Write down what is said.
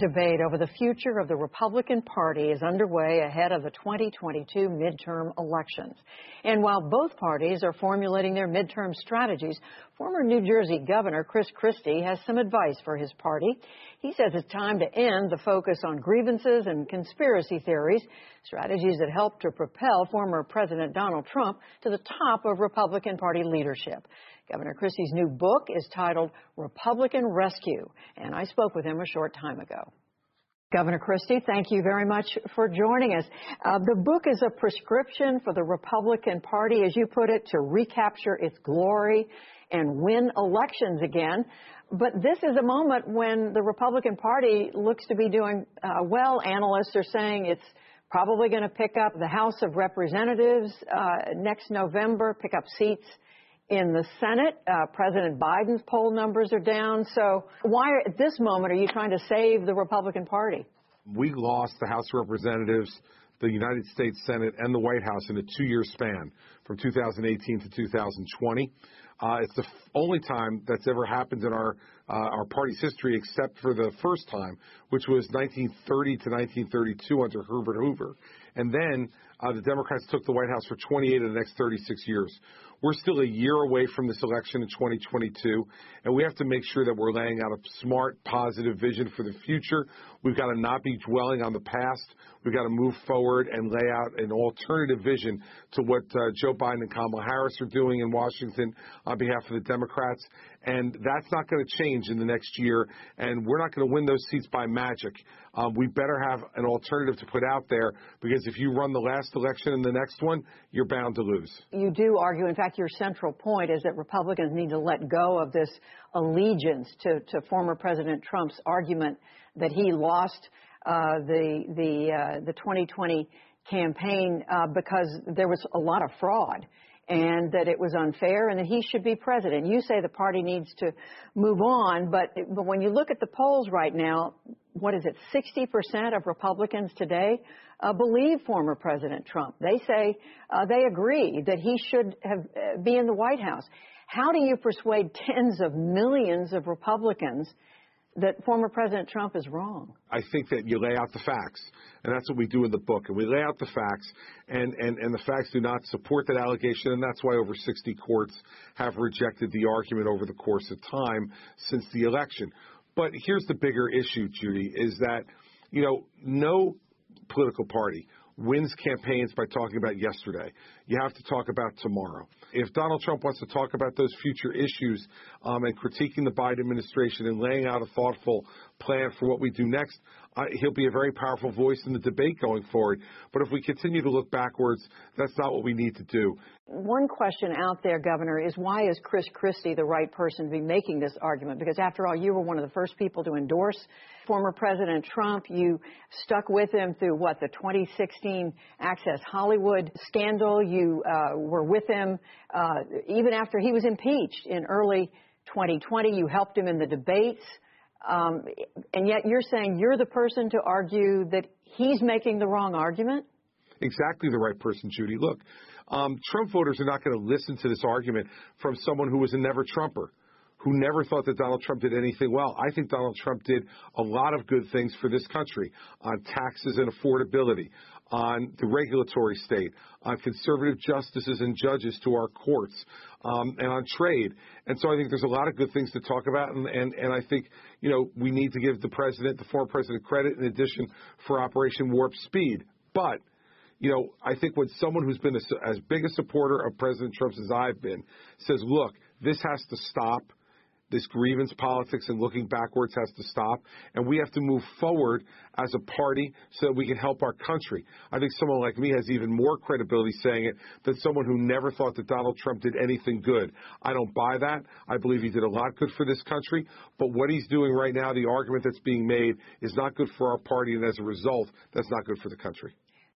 Debate over the future of the Republican Party is underway ahead of the 2022 midterm elections. And while both parties are formulating their midterm strategies, former New Jersey Governor Chris Christie has some advice for his party. He says it's time to end the focus on grievances and conspiracy theories, strategies that helped to propel former President Donald Trump to the top of Republican Party leadership. Governor Christie's new book is titled Republican Rescue, and I spoke with him a short time ago. Governor Christie, thank you very much for joining us. The book is a prescription for the Republican Party, as you put it, to recapture its glory and win elections again. But this is a moment when the Republican Party looks to be doing well. Analysts are saying it's probably going to pick up the House of Representatives next November, pick up seats in the Senate. President Biden's poll numbers are down. So why at this moment are you trying to save the Republican Party? We lost the House of Representatives, the United States Senate, and the White House in a 2-year span from 2018 to 2020. It's the only time that's ever happened in our party's history, except for the first time, which was 1930 to 1932 under Herbert Hoover. And then the Democrats took the White House for 28 of the next 36 years. We're still a year away from this election in 2022, and we have to make sure that we're laying out a smart, positive vision for the future. We've got to not be dwelling on the past. We've got to move forward and lay out an alternative vision to what Joe Biden and Kamala Harris are doing in Washington on behalf of the Democrats. And that's not going to change in the next year, and we're not going to win those seats by magic. We better have an alternative to put out there, because if you run the last election and the next one, you're bound to lose. You do argue, in fact, your central point is that Republicans need to let go of this allegiance to former President Trump's argument that he lost the 2020 campaign because there was a lot of fraud, and that it was unfair, and that he should be president. You say the party needs to move on, but when you look at the polls right now, what is it, 60% of Republicans today believe former President Trump. They say they agree that he should be in the White House. How do you persuade tens of millions of Republicans that former President Trump is wrong? I think that you lay out the facts, and that's what we do in the book. And we lay out the facts, and the facts do not support that allegation, and that's why over 60 courts have rejected the argument over the course of time since the election. But here's the bigger issue, Judy, is that, no political party wins campaigns by talking about yesterday. You have to talk about tomorrow. If Donald Trump wants to talk about those future issues and critiquing the Biden administration and laying out a thoughtful plan for what we do next, he'll be a very powerful voice in the debate going forward. But if we continue to look backwards, that's not what we need to do. One question out there, Governor, is why is Chris Christie the right person to be making this argument? Because after all, you were one of the first people to endorse former President Trump. You stuck with him through, the 2016 Access Hollywood scandal. You were with him even after he was impeached in early 2020. You helped him in the debates. And yet you're saying you're the person to argue that he's making the wrong argument? Exactly the right person, Judy. Look, Trump voters are not going to listen to this argument from someone who was a never-Trumper, who never thought that Donald Trump did anything well. I think Donald Trump did a lot of good things for this country on taxes and affordability, on the regulatory state, on conservative justices and judges to our courts, and on trade. And so I think there's a lot of good things to talk about. And I think, we need to give the former president, credit in addition for Operation Warp Speed. But I think when someone who's been as big a supporter of President Trump as I've been says, look, this has to stop, this grievance politics and looking backwards has to stop, and we have to move forward as a party so that we can help our country. I think someone like me has even more credibility saying it than someone who never thought that Donald Trump did anything good. I don't buy that. I believe he did a lot good for this country, but what he's doing right now, the argument that's being made, is not good for our party, and as a result, that's not good for the country.